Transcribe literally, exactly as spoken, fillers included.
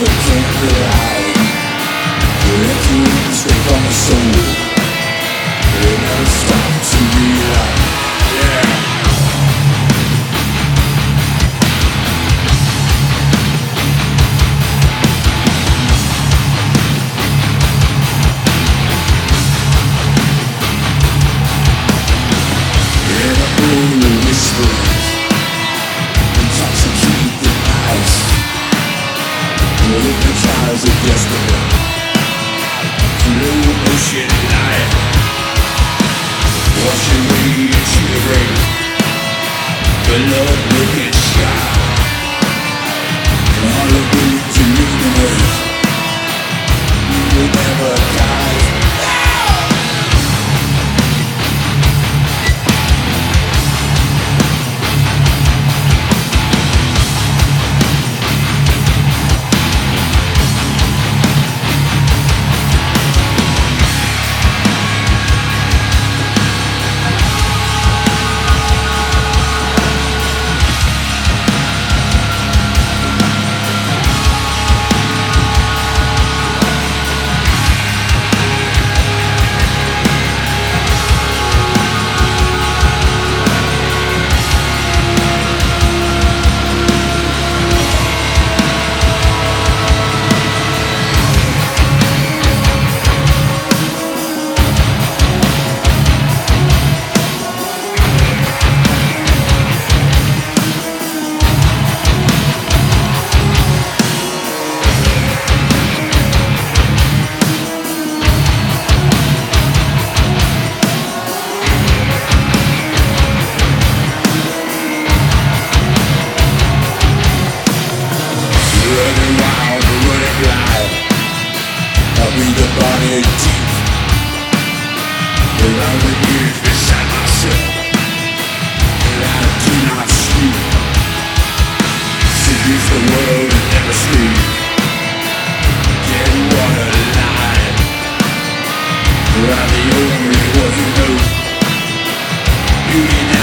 can't rely. You're empty, straight from the soul. You never stop to realize. Yeah. In a pool of whispers, intoxicate the night. Hypnotize of yesterday, through ocean light. Washing away and shivering, blood-looking sky. All of these illuminate, you will never die. Running wild, running blind. I'll be the body deep around the years beside myself, and I do not sleep. Seduce the world and never sleep. Get water line. I'm the only one who knows beauty.